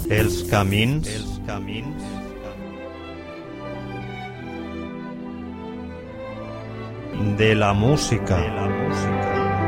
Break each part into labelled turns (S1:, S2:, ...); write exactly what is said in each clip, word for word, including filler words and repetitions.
S1: Els camins, els camins de la música, de la música.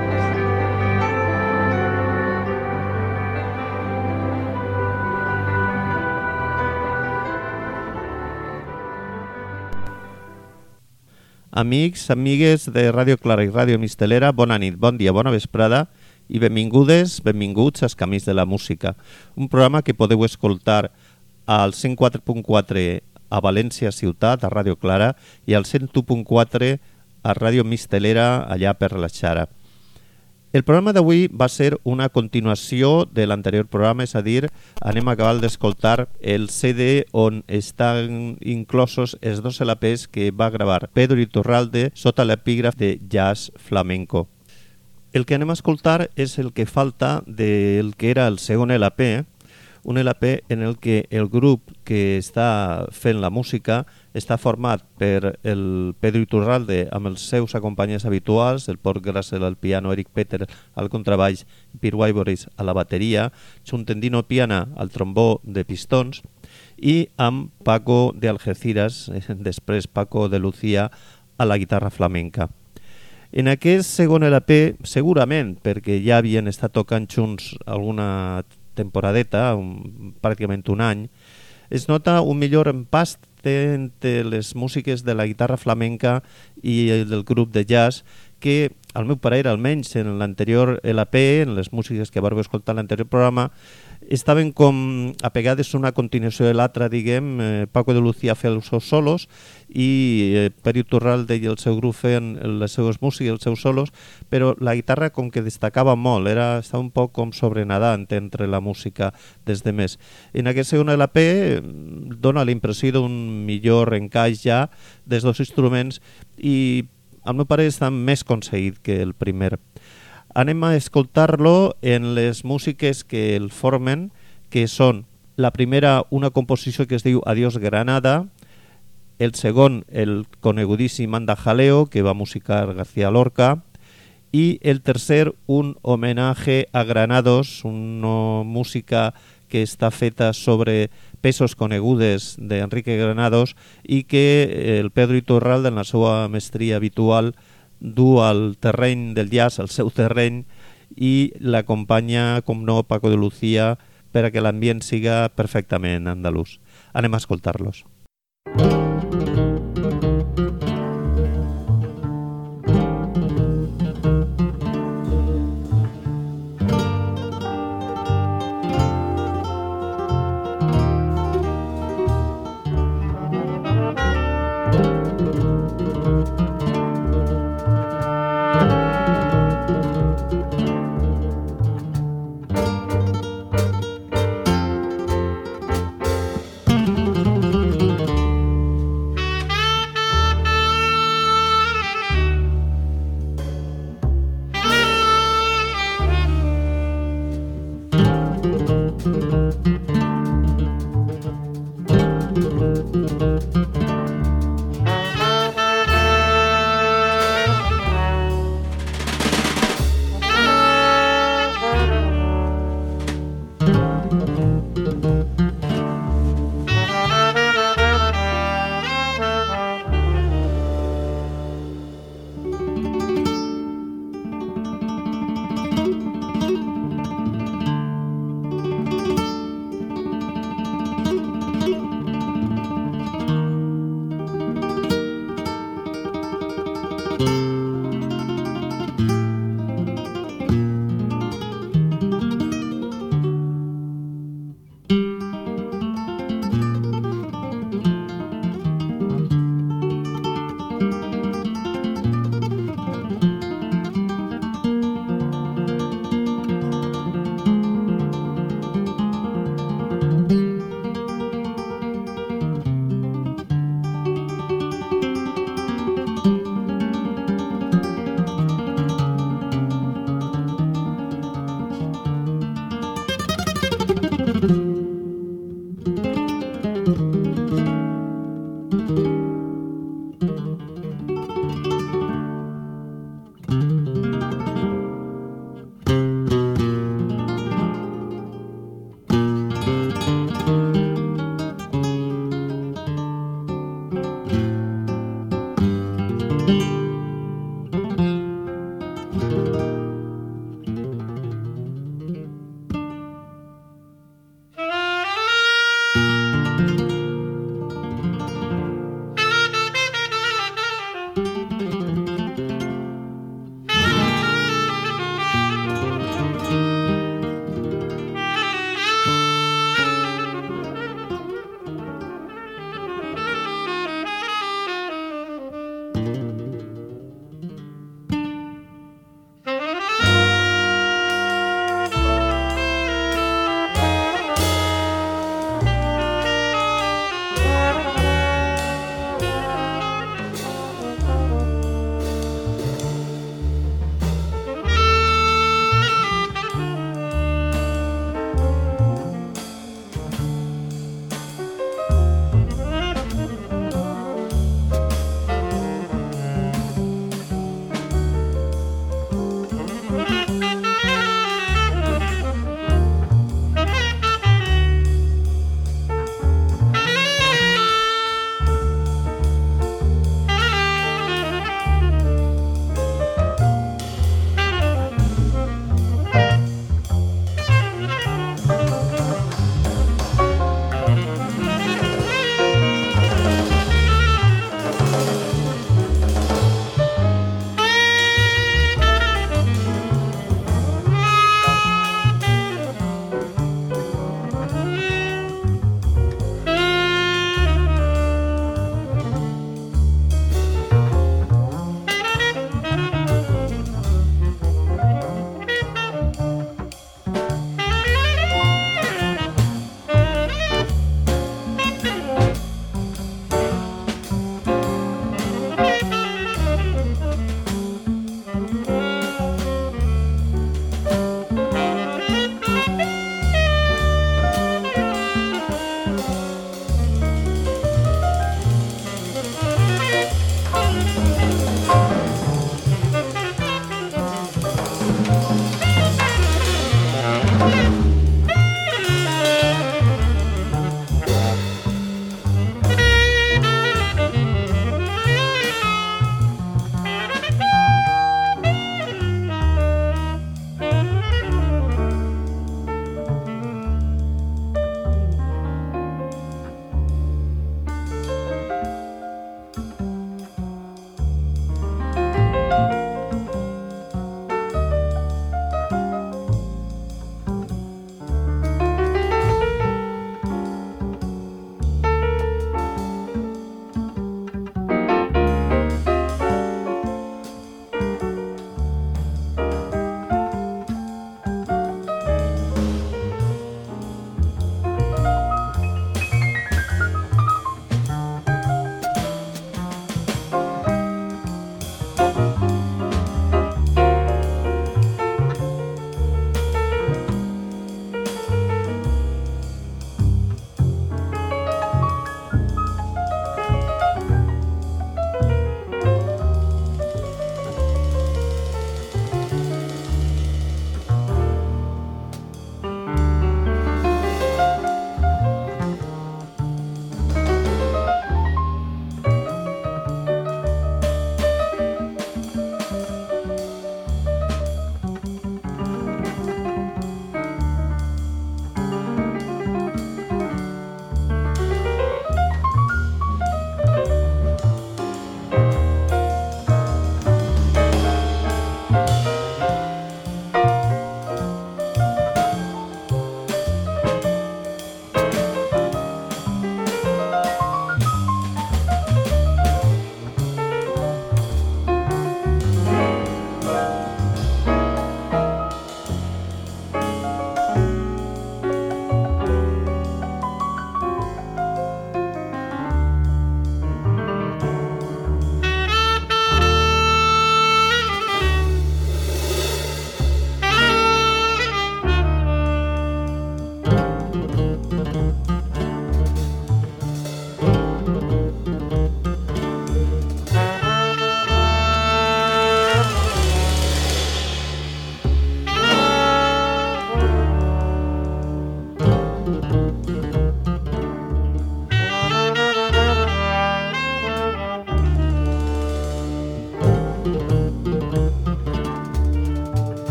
S1: Amics, amigues de Ràdio Clara i Ràdio Mistelera, bona nit, bon dia, bona vesprada i benvingudes, benvinguts als Camins de la Música, un programa que podeu escoltar al cent quatre punt quatre a València Ciutat, a Ràdio Clara, i al cent u punt quatre a Ràdio Mistelera, allà per la Xara. El programa d'avui va ser una continuació de l'anterior programa, és a dir, anem a acabar d'escoltar el C D on estan inclosos els dos L Ps que va gravar Pedro Iturralde sota l'epígraf de Jazz Flamenco. El que anem a escoltar és el que falta del que era el segon L P, un L P en el que el grup que està fent la música està format per el Pedro Iturralde amb els seus acompanyants habituals, el Port Grassel al piano, Eric Peter al contrabaix i Peter Wyboris a la bateria, Chuntendino Piana al trombó de pistons i amb Paco de Algeciras, després Paco de Lucía a la guitarra flamenca. En aquest segon L P, segurament perquè ja havien estat tocant junts alguna temporadeta, un, pràcticament un any, es nota un millor empast entre les músiques de la guitarra flamenca i del grup de jazz que, al meu parer, almenys en l'anterior L P, en les músiques que vareu escoltar en l'anterior programa, estaven com apegades una continuació de l'altra, diguem, eh, Paco de Lucía feia els seus solos i eh, Pere Iturralde i el seu grup feien les seves músiques, els seus solos, però la guitarra com que destacava molt, era, estava un poc com sobrenadant entre la música des de més. En aquest segon L P dona la impressió d'un millor encaix ja dels dos instruments i al meu pare està més aconseguit que el primer. Anem a escoltar-lo en les músiques que el formen, que són la primera, una composició que es diu Adiós Granada, el segon, el conegudíssim Anda Jaleo, que va musicar García Lorca, i el tercer, un homenatge a Granados, una música que està feta sobre peces conegudes d'Enrique Granados i que el Pedro Iturralde, en la seva mestria habitual, du al terreny del jazz, al seu terreny, i l'acompanya, com no, Paco de Lucía, per a que l'ambient siga perfectament andalús. Anem a escoltar-los.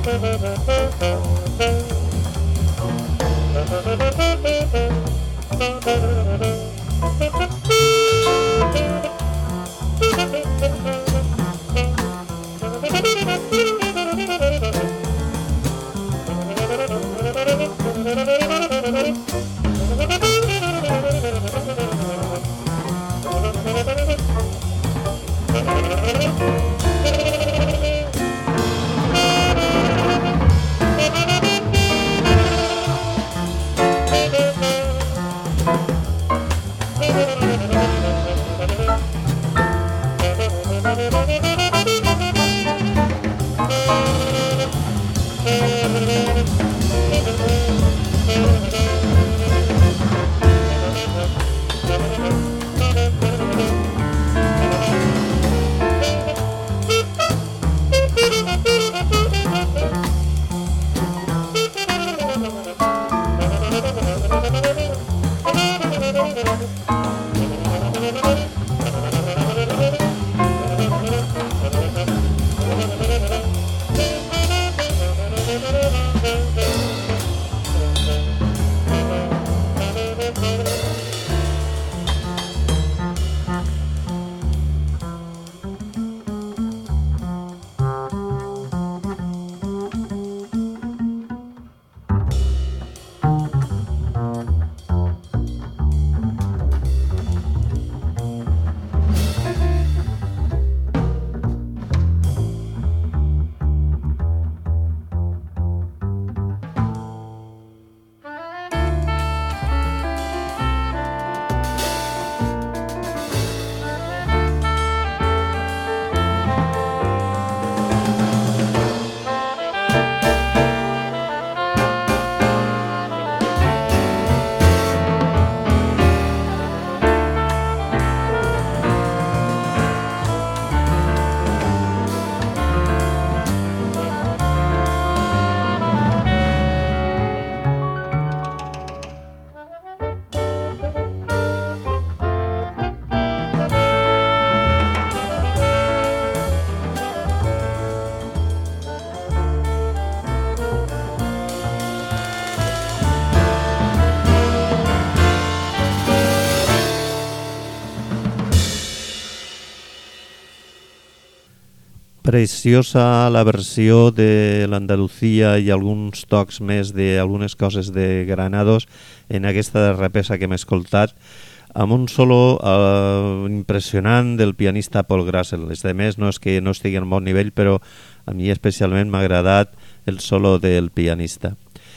S1: Preciosa la versió de l'Andalucía i alguns tocs més d'algunes coses de Granados en aquesta darrera peça que hem escoltat, amb un solo eh, impressionant del pianista Paul Grassel. Els demés no és que no estigui en bon nivell, però a mi especialment m'ha agradat el solo del pianista.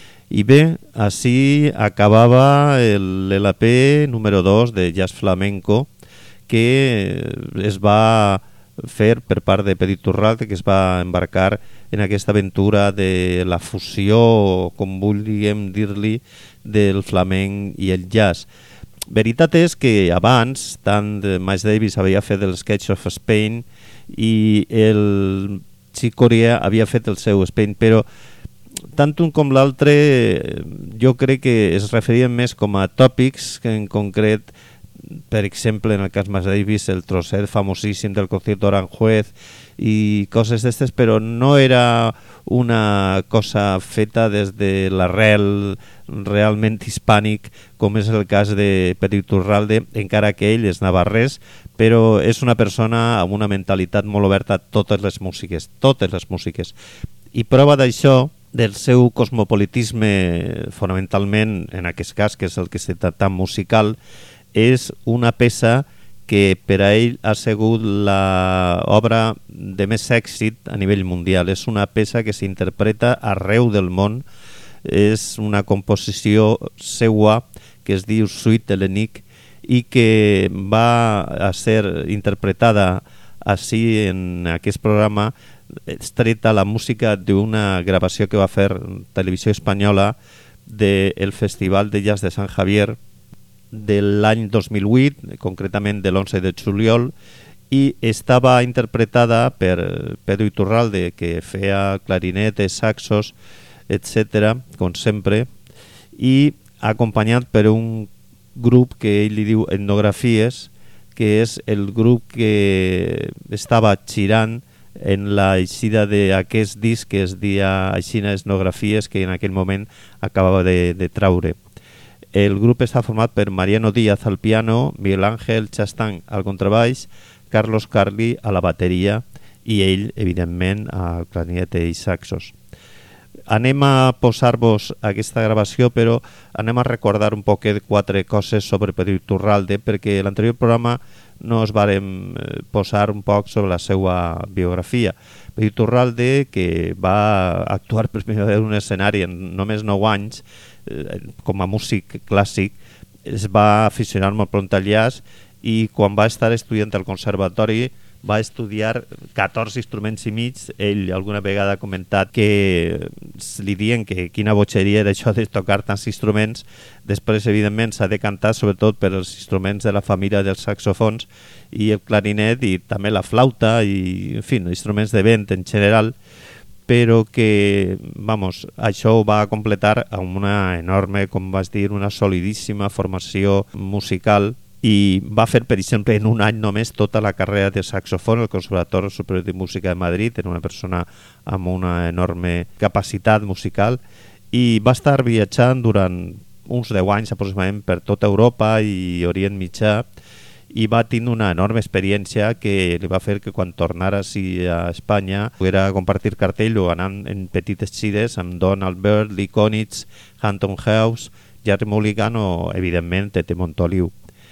S1: I bé, així acabava l'L P número dos de Jazz Flamenco, que es va fer per part de Petit Turralde, que es va embarcar en aquesta aventura de la fusió, o com vulguem dir-li, del flamenc i el jazz. Veritat és que abans tant Miles Davis havia fet el Sketch of Spain i el Chick Corea havia fet el seu Spain, però tant un com l'altre jo crec que es referien més com a tòpics, que en concret, per exemple, en el cas Miles Davis, el trosset famosíssim del concierto Aranjuez i coses d'estes, però no era una cosa feta des de l'arrel realment hispànic, com és el cas de Petit Turralde, encara que ell és navarrès, però és una persona amb una mentalitat molt oberta a totes les músiques, totes les músiques. I prova d'això, del seu cosmopolitisme, fonamentalment, en aquest cas, que és el que s'ha tan musical, és una peça que per a ell ha sigut l'obra de més èxit a nivell mundial. És una peça que s'interpreta arreu del món, és una composició seua que es diu Suite Hellenique i que va a ser interpretada així en aquest programa, extreta la música d'una gravació que va fer Televisió Espanyola del Festival de Jazz de Sant Javier de l'any dos mil vuit, concretament de l'onze de juliol, i estava interpretada per Pedro Iturralde, que feia clarinetes, saxos, etcètera, com sempre, i acompanyat per un grup que ell li diu Etnografies, que és el grup que estava girant en la eixida d'aquest disc que es dia Aixina Esnografies, que en aquell moment acabava de, de traure. El grup està format per Mariano Díaz al piano, Miguel Ángel Chastán al contrabaix, Carlos Carli a la bateria i ell, evidentment, al clarinet i saxos. Anem a posar-vos aquesta gravació, però anem a recordar un poquet quatre coses sobre Pedro Iturralde, perquè a l'anterior programa no es vàrem posar un poc sobre la seva biografia. Pedro Iturralde, que va actuar per primera vegada en un escenari en només nou anys, eh, com a músic clàssic, es va aficionar molt pront al jazz i quan va estar estudiant al conservatori va estudiar catorze instruments i mig. Ell alguna vegada ha comentat que li diuen que quina botxeria era això de tocar tants instruments. Després, evidentment, s'ha decantat sobretot per els instruments de la família dels saxofons i el clarinet i també la flauta i, en fi, instruments de vent en general, però que, vamos, això ho va completar amb una enorme, com vas dir, una solidíssima formació musical i va fer, per exemple, en un any només tota la carrera de saxofon al Conservatori Superior de Música de Madrid. Era una persona amb una enorme capacitat musical i va estar viatjant durant uns deu anys aproximadament per tota Europa i Orient Mitjà i va tenir una enorme experiència que li va fer que quan tornara sí, a Espanya poguera compartir cartell o anant en petites gires amb Donald Byrd, Lee Konitz, Hampton House, Jerry Mulligan o, evidentment, Tete Montoliu.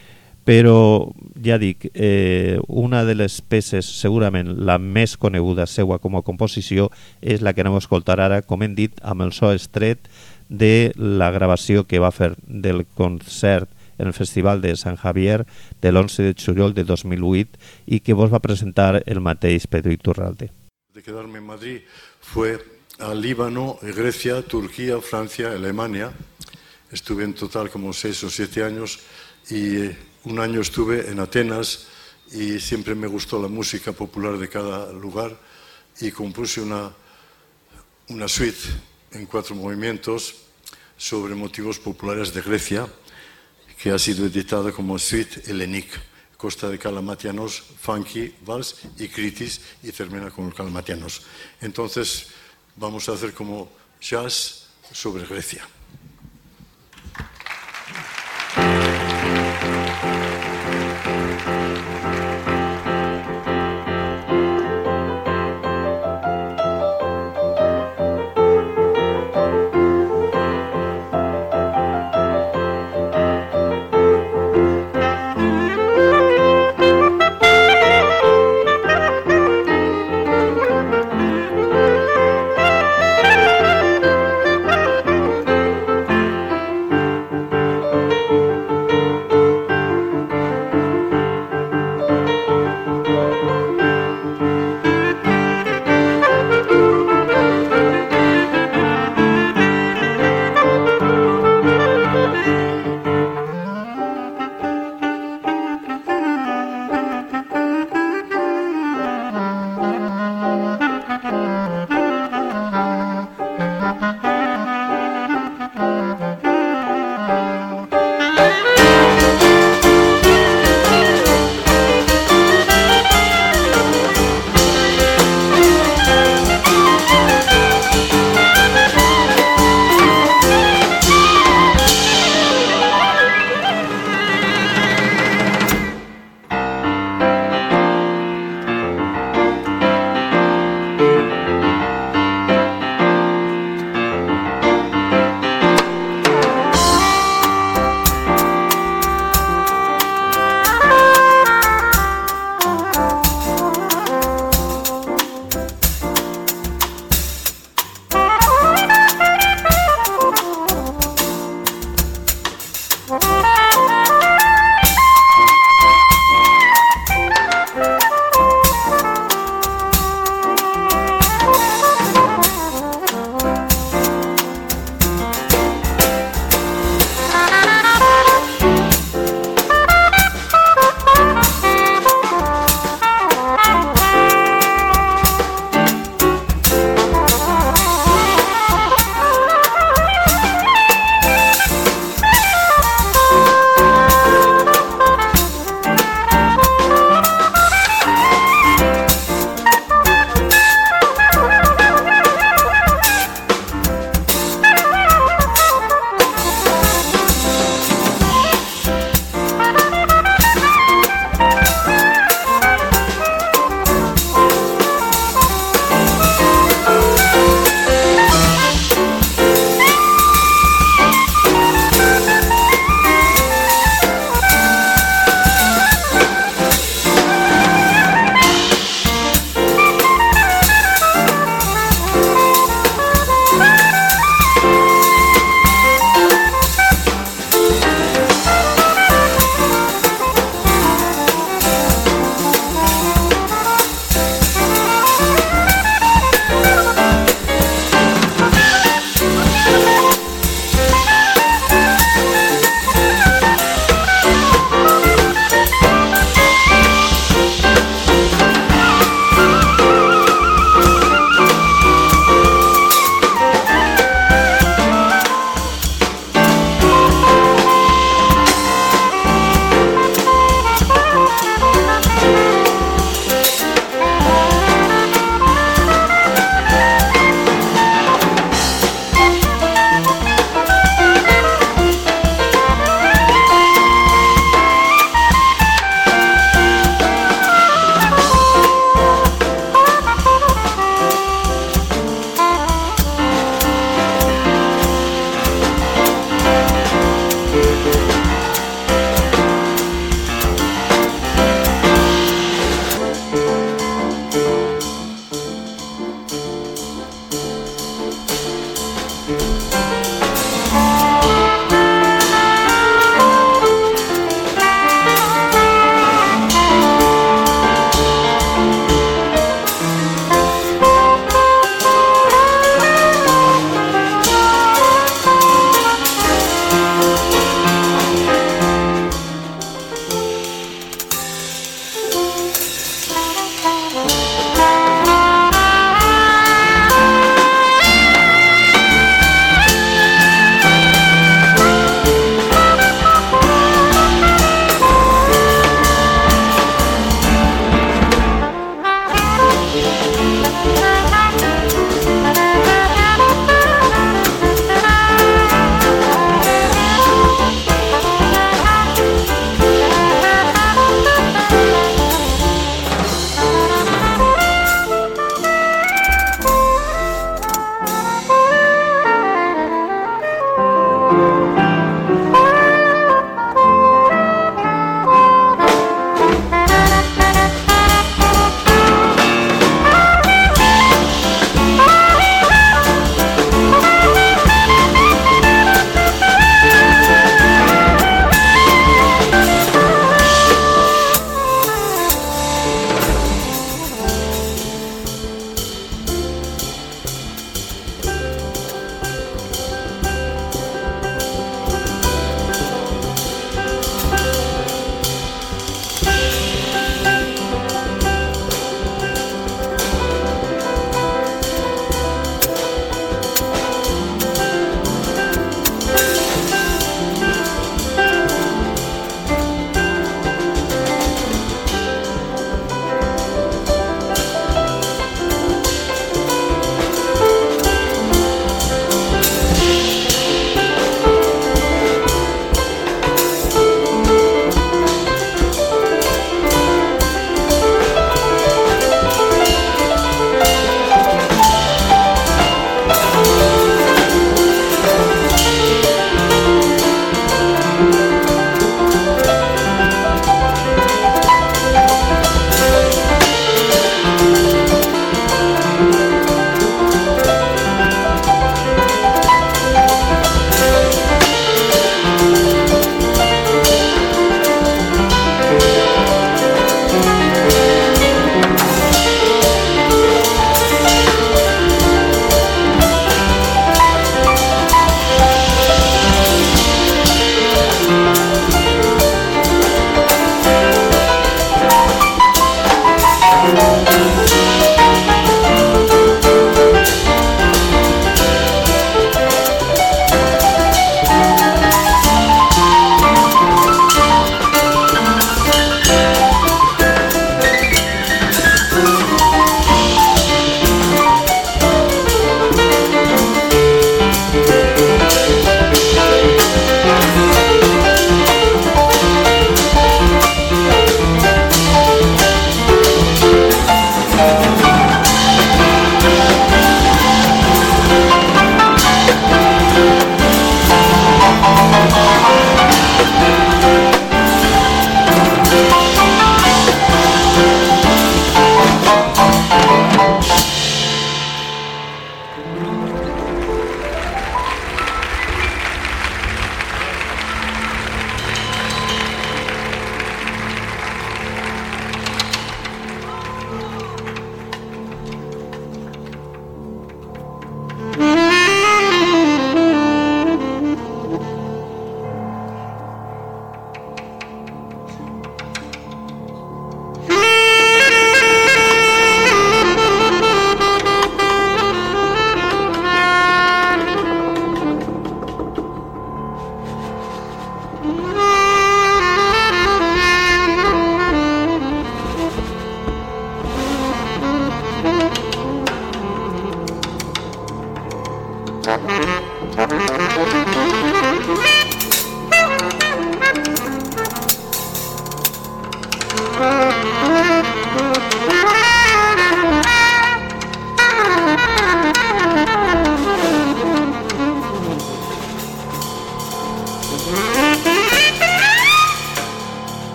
S1: Però, ja dic, eh, una de les peces, segurament la més coneguda seva com a composició, és la que anem a escoltar ara, com hem dit, amb el so estret de la gravació que va fer del concert en el Festival de San Javier de l'onze de juliol de dos mil vuit i que vos va presentar el mateix Pedro Iturralde.
S2: De quedarme en Madrid fue a Líbano, Grecia, Turquía, Francia, Alemania. Estuve en total como seis o siete años y un año estuve en Atenas y siempre me gustó la música popular de cada lugar y compuse una, una suite en cuatro movimientos sobre motivos populares de Grecia que ha sido editada como Suite Hellenique, Costa de Kalamatianos, Funky, Vals y Kritis y termina con Kalamatianos. Entonces vamos a hacer como jazz sobre Grecia.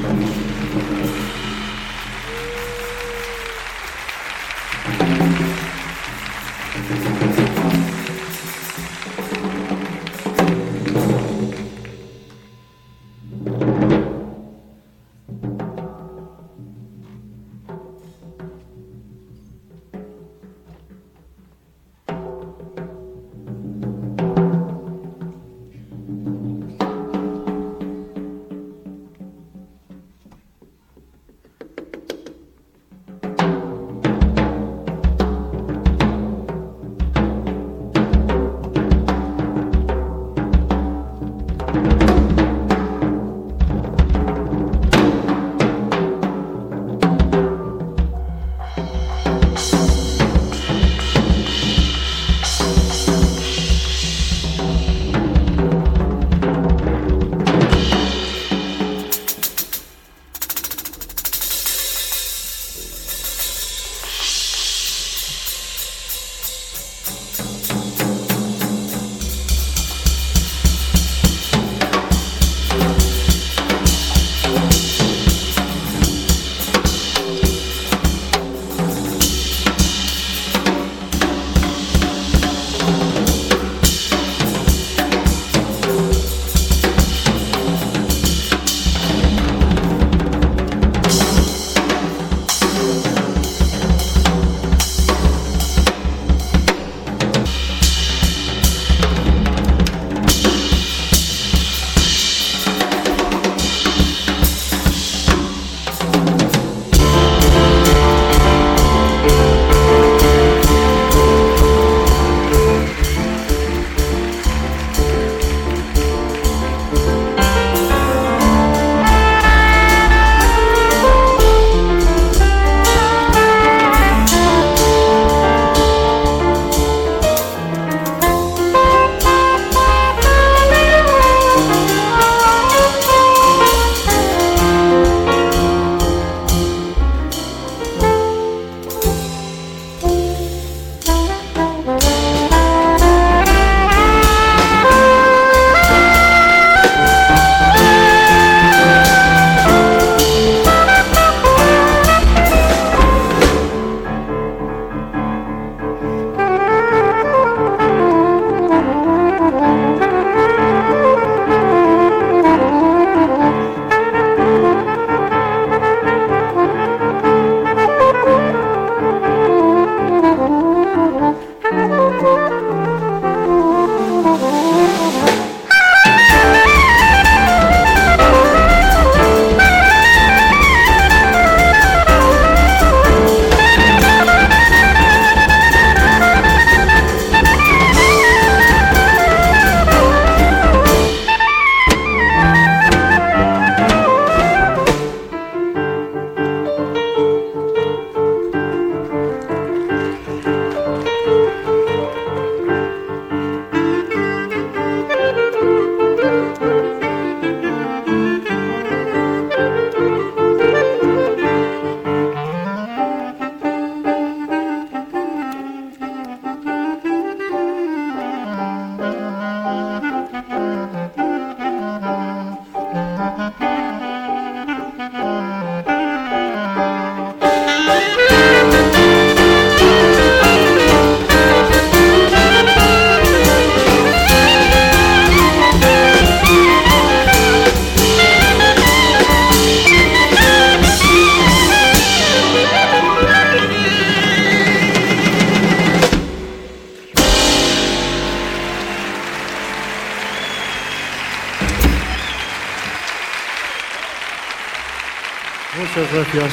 S2: Muchas gracias.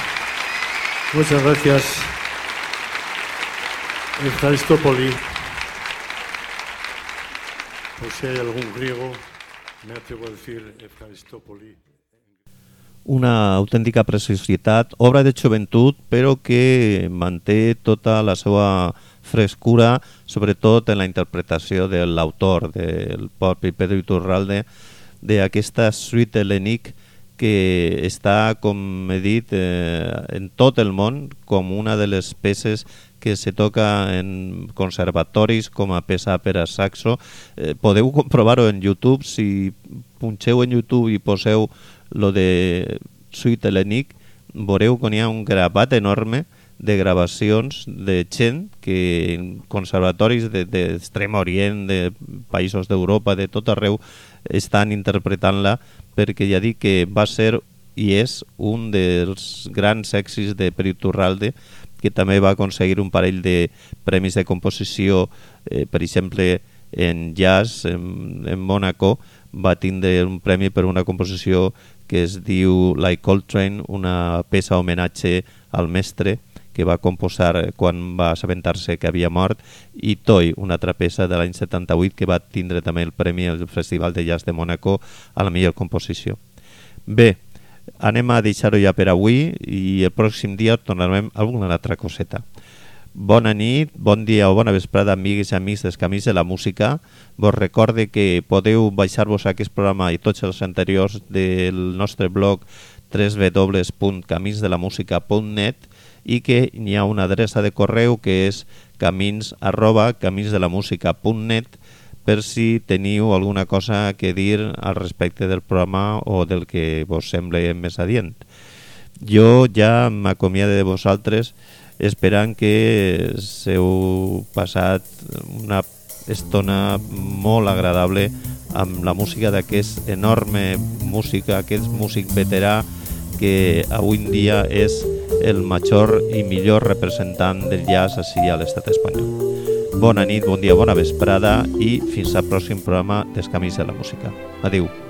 S2: Muchas gracias. Efraistópoli. Por si hay algún griego, me atrevo a decir Efraistópoli.
S1: Una autèntica preciositat, obra de joventut, però que manté tota la seva frescura, sobretot en la interpretació de l'autor, del propi Pedro Iturralde, d'aquesta suite hel·lènic que està, com he dit, eh, en tot el món com una de les peces que se toca en conservatoris com a peça per a saxo. Eh, podeu comprovar-ho en YouTube, si punxeu en YouTube i poseu lo de Suite Hellenic, veureu que hi ha un gravat enorme de gravacions de gent que en conservatoris d'Extrem Orient, de països d'Europa, de tot arreu, estan interpretant-la, perquè ja dic que va ser i és un dels grans èxits de Pere Iturralde, que també va aconseguir un parell de premis de composició, eh, per exemple en jazz, en, en Mónaco, va tindre un premi per una composició que es diu Like Coltrane, una peça homenatge al mestre, que va composar quan va assabentar-se que havia mort, i Toy, una altra peça de l'any setanta-vuit que va tindre també el premi al Festival de Jazz de Mónaco a la millor composició. Bé, anem a deixar-ho ja per avui i el pròxim dia tornarem a alguna altra coseta. Bona nit, bon dia o bona vesprada, amigues i amics dels Camins de la Música. Vos recorde que podeu baixar-vos aquest programa i tots els anteriors del nostre blog w w w punt camins de la música punt net i que hi ha una adreça de correu que és camins arroba caminsdelamusica punt net per si teniu alguna cosa que dir al respecte del programa o del que vos sembla més adient. Jo ja m'acomiado de vosaltres esperant que s'heu passat una estona molt agradable amb la música d'aquest enorme músic, aquest músic veterà que avui en dia és el major i millor representant del jazz així a l'estat espanyol. Bona nit, bon dia, bona vesprada i fins al pròxim programa dels Camins de la Música. Adéu.